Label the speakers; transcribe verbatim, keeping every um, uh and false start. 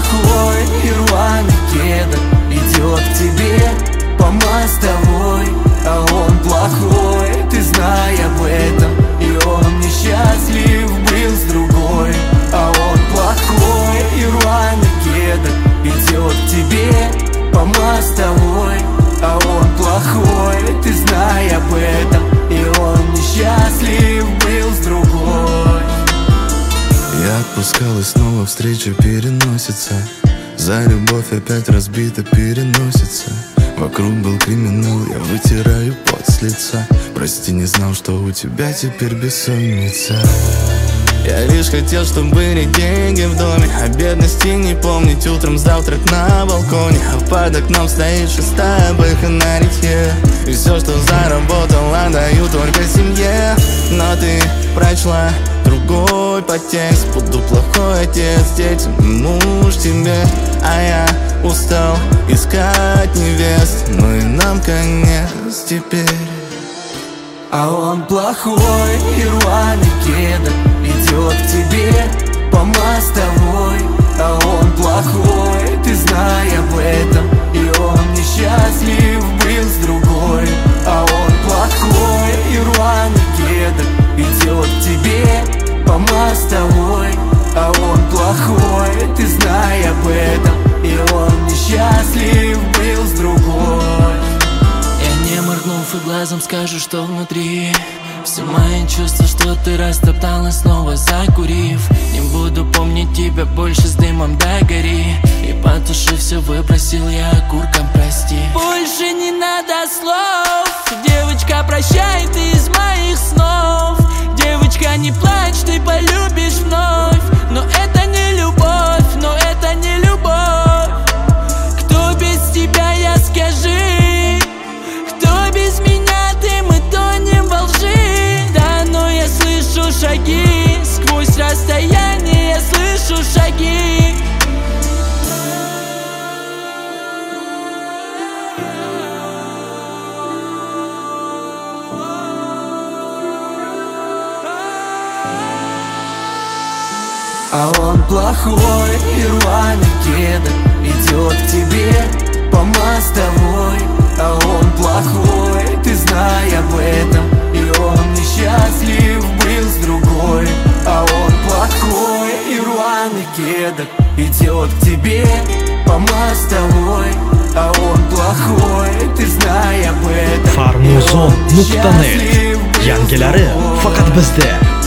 Speaker 1: плохой и рваный кедр идет к тебе по мостовой, а он плохой, ты знай об этом, и он несчастлив был с другой. А он плохой и рваный кедр идет к тебе по мостовой, а он плохой, ты знай об этом, и он несчастлив был с другой.
Speaker 2: Я отпускал, и снова встреча переносится. За любовь опять разбита переносится. Вокруг был криминал, я вытираю пот с лица. Прости, не знал, что у тебя теперь бессонница. Я лишь хотел, чтобы были деньги в доме, о бедности не помнить. Утром завтрак на балконе, а под окном стоит шестая бэха на литье. И все, что заработал, отдаю только семье. Но ты прочла другой подтекст. Буду плохой отец детям, муж тебе. А я устал искать невест, ну и нам конец теперь.
Speaker 1: А он плохой и рваный кедр идет к тебе по мостовой, а он плохой, ты знай об этом, и он несчастлив был с другой. А он плохой и рваный кедр идет к тебе по мостовой, а он плохой, ты знай об этом, и он несчастлив был с другой.
Speaker 3: Не моргнув и глазом скажу, что внутри. Все мои чувства, что ты растоптала, снова закурив. Не буду помнить тебя больше, с дымом догори. И потушив все, выпросил я окурком прости. Больше не надо слов, девочка, прощай, ты из моих снов. Девочка, не плачь, ты полюбишь вновь. Но это не любовь, но это не любовь. Кто без тебя, я скажи. Без меня ты, мы тонем во лжи. Да, но я слышу шаги, сквозь расстояние я слышу шаги.
Speaker 1: А он плохой и рваный кедр идет к тебе по мостовой, а он плохой, ты знай об этом, и он несчастлив был с другой. А он плохой и рваный кедр идет к тебе по мостовой, а он плохой, ты знай об этом.
Speaker 4: Farmuzon nuqta net yangilari faqat bizda.